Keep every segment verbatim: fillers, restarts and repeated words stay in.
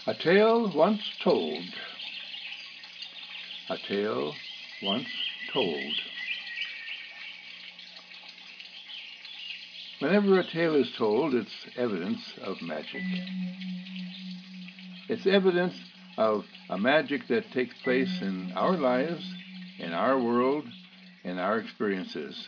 A tale once told. A tale once told. Whenever a tale is told, it's evidence of magic. It's evidence of a magic that takes place in our lives, in our world, in our experiences.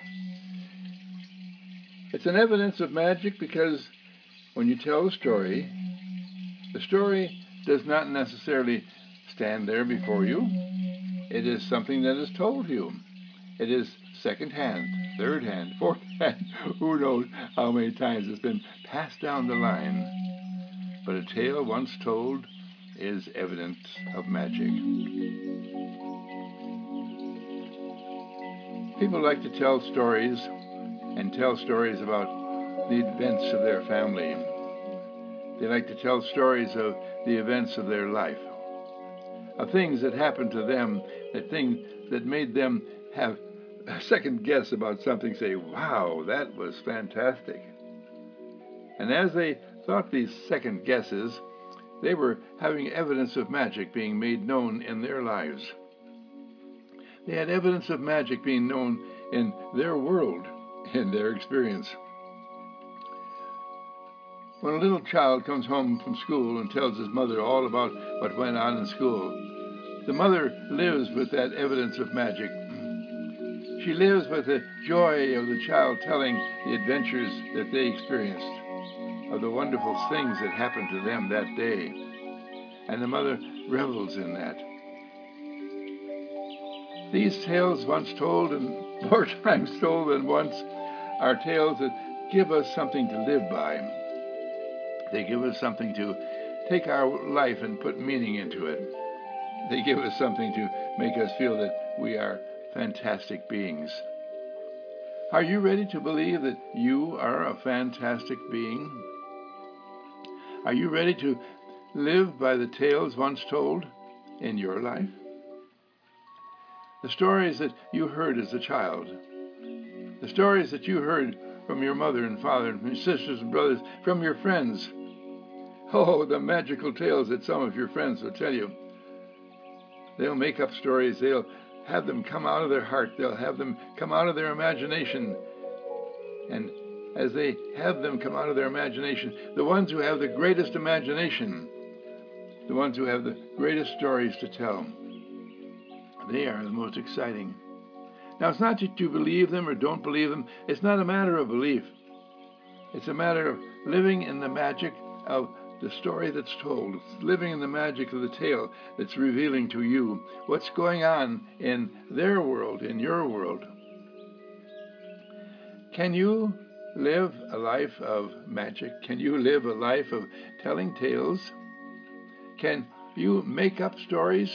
It's an evidence of magic because when you tell a story, the story does not necessarily stand there before you. It is something that is told you. It is second hand, third hand, fourth hand. Who knows how many times it's been passed down the line. But a tale once told is evidence of magic. People like to tell stories and tell stories about the events of their family. They like to tell stories of the events of their life, of things that happened to them, that things that made them have a second guess about something, say, wow, that was fantastic. And as they thought these second guesses, they were having evidence of magic being made known in their lives. They had evidence of magic being known in their world, in their experience. When a little child comes home from school and tells his mother all about what went on in school, the mother lives with that evidence of magic. She lives with the joy of the child telling the adventures that they experienced, of the wonderful things that happened to them that day. And the mother revels in that. These tales once told, and more times told than once, are tales that give us something to live by. They give us something to take our life and put meaning into it. They give us something to make us feel that we are fantastic beings. Are you ready to believe that you are a fantastic being? Are you ready to live by the tales once told in your life? The stories that you heard as a child, the stories that you heard from your mother and father, and from your sisters and brothers, from your friends. Oh, the magical tales that some of your friends will tell you. They'll make up stories. They'll have them come out of their heart. They'll have them come out of their imagination. And as they have them come out of their imagination, the ones who have the greatest imagination, the ones who have the greatest stories to tell, they are the most exciting. Now, it's not that you believe them or don't believe them. It's not a matter of belief. It's a matter of living in the magic of the story that's told. It's living in the magic of the tale that's revealing to you what's going on in their world, in your world. Can you live a life of magic? Can you live a life of telling tales? Can you make up stories?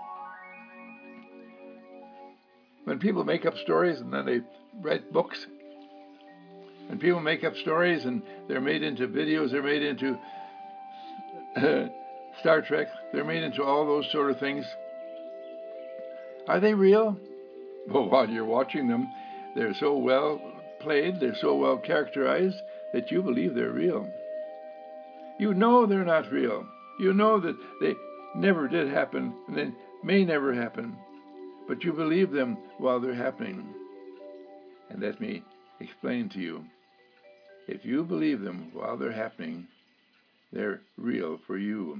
When people make up stories and then they write books, when people make up stories and they're made into videos, they're made into uh, Star Trek, they're made into all those sort of things, are they real? Well, while you're watching them, they're so well played, they're so well characterized that you believe they're real. You know they're not real. You know that they never did happen and they may never happen. But you believe them while they're happening. And let me explain to you. If you believe them while they're happening, they're real for you.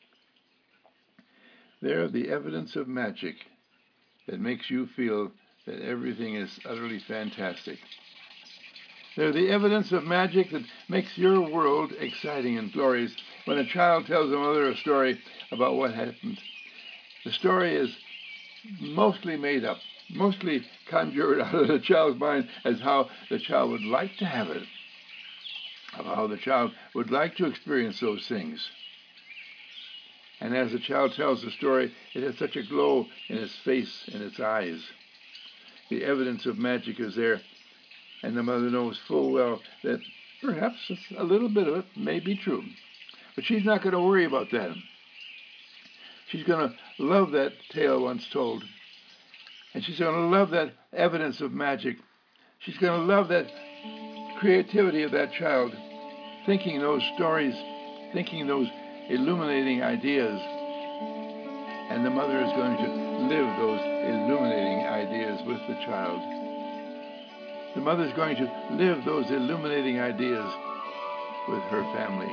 They're the evidence of magic that makes you feel that everything is utterly fantastic. They're the evidence of magic that makes your world exciting and glorious. When a child tells another a story about what happened, the story is mostly made up, mostly conjured out of the child's mind as how the child would like to have it, of how the child would like to experience those things. And as the child tells the story, it has such a glow in its face and its eyes. The evidence of magic is there, and the mother knows full well that perhaps a little bit of it may be true. But she's not going to worry about that. She's going to love that tale once told. And she's going to love that evidence of magic. She's going to love that creativity of that child, thinking those stories, thinking those illuminating ideas, and the mother is going to live those illuminating ideas with the child. The mother is going to live those illuminating ideas with her family.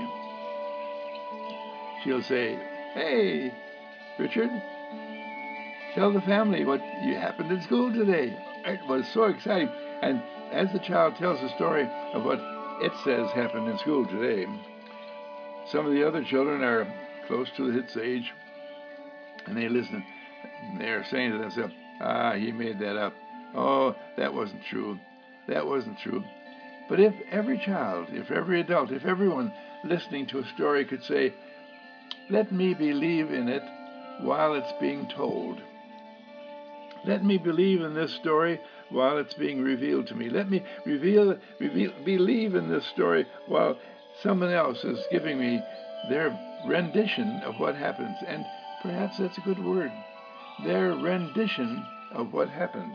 She'll say, "Hey, Richard, tell the family what you happened in school today. It was so exciting." And as the child tells the story of what it says happened in school today, some of the other children are close to its age, and they listen. They're saying to themselves, "Ah, he made that up. Oh, that wasn't true. That wasn't true." But if every child, if every adult, if everyone listening to a story could say, "Let me believe in it while it's being told. Let me believe in this story while it's being revealed to me. Let me reveal, reveal, believe in this story while someone else is giving me their rendition of what happens." And perhaps that's a good word. Their rendition of what happened.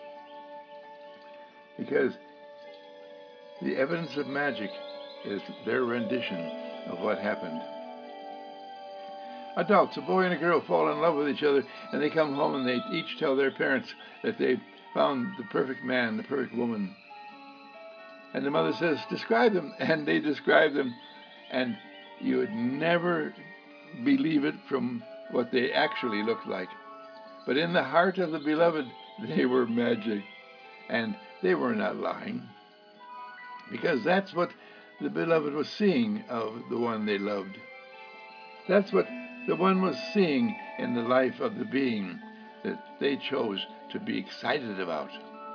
Because the evidence of magic is their rendition of what happened. Adults, a boy and a girl, fall in love with each other, and they come home and they each tell their parents that they found the perfect man, the perfect woman. And the mother says, "Describe them," and they describe them, and you would never believe it from what they actually looked like. But in the heart of the beloved, they were magic, and they were not lying, because that's what the beloved was seeing of the one they loved. That's what the one was seeing in the life of the being that they chose to be excited about.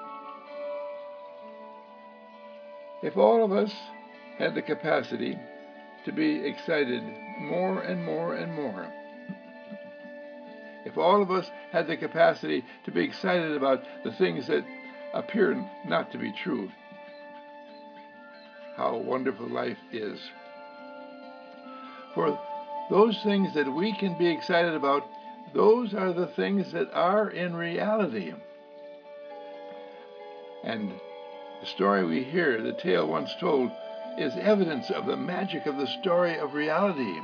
If all of us had the capacity to be excited more and more and more, if all of us had the capacity to be excited about the things that appear not to be true, how wonderful life is. For those things that we can be excited about, those are the things that are in reality. And the story we hear, the tale once told, is evidence of the magic of the story of reality.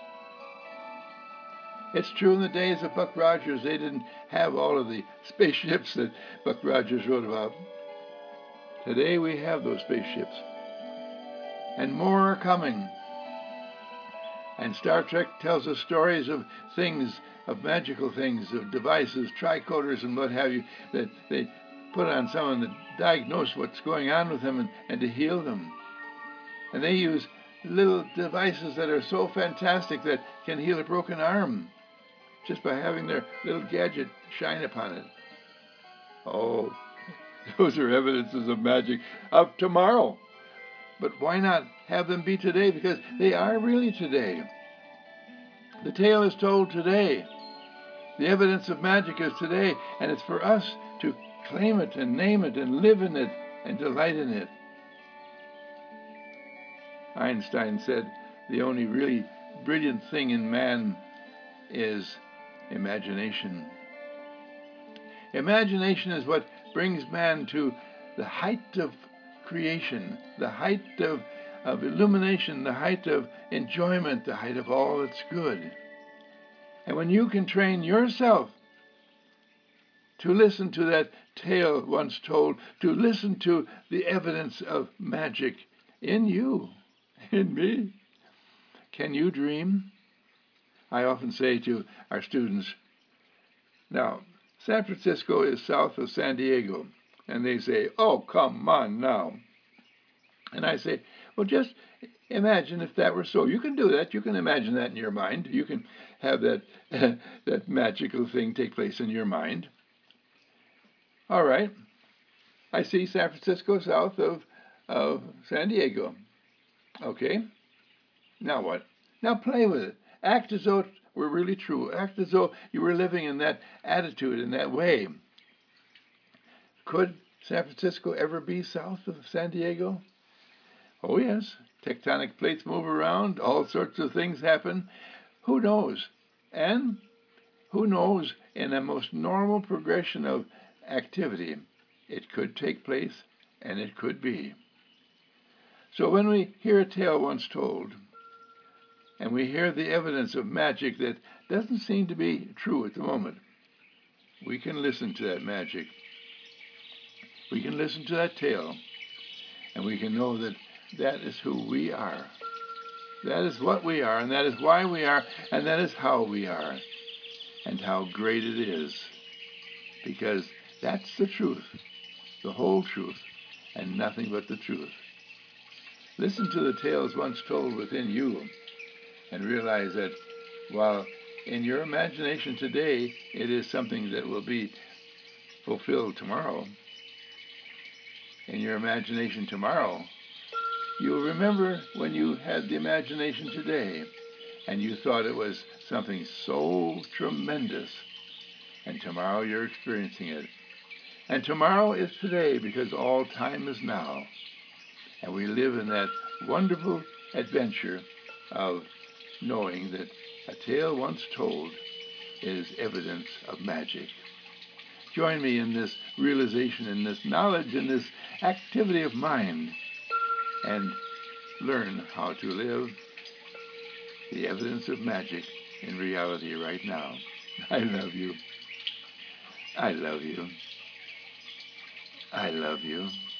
It's true in the days of Buck Rogers, they didn't have all of the spaceships that Buck Rogers wrote about. Today we have those spaceships. And more are coming. And Star Trek tells us stories of things, of magical things, of devices, tricoders and what have you, that they put on someone to diagnose what's going on with them and, and to heal them. And they use little devices that are so fantastic that can heal a broken arm just by having their little gadget shine upon it. Oh, those are evidences of magic of tomorrow. But why not have them be today? Because they are really today. The tale is told today. The evidence of magic is today, and it's for us to claim it and name it and live in it and delight in it. Einstein said the only really brilliant thing in man is imagination. Imagination is what brings man to the height of creation, the height of, of illumination, the height of enjoyment, the height of all that's good. And when you can train yourself to listen to that tale once told, to listen to the evidence of magic in you, in me, can you dream? I often say to our students, now, San Francisco is south of San Diego. And they say, "Oh, come on now." And I say, well, just imagine if that were so. You can do that. You can imagine that in your mind. You can have that, that magical thing take place in your mind. All right. I see San Francisco south of, of San Diego. Okay. Now what? Now play with it. Act as though it were really true. Act as though you were living in that attitude, in that way. Could San Francisco ever be south of San Diego? Oh, yes. Tectonic plates move around. All sorts of things happen. Who knows? And who knows, in a most normal progression of activity, it could take place and it could be. So when we hear a tale once told, and we hear the evidence of magic that doesn't seem to be true at the moment, we can listen to that magic. We can listen to that tale, and we can know that that is who we are. That is what we are, and that is why we are, and that is how we are, and how great it is. Because that's the truth, the whole truth, and nothing but the truth. Listen to the tales once told within you, and realize that while in your imagination today it is something that will be fulfilled tomorrow, in your imagination tomorrow, you'll remember when you had the imagination today and you thought it was something so tremendous, and tomorrow you're experiencing it. And tomorrow is today, because all time is now. And we live in that wonderful adventure of knowing that a tale once told is evidence of magic. Join me in this realization, in this knowledge, in this activity of mind, and learn how to live the evidence of magic in reality right now. I love you. I love you. I love you.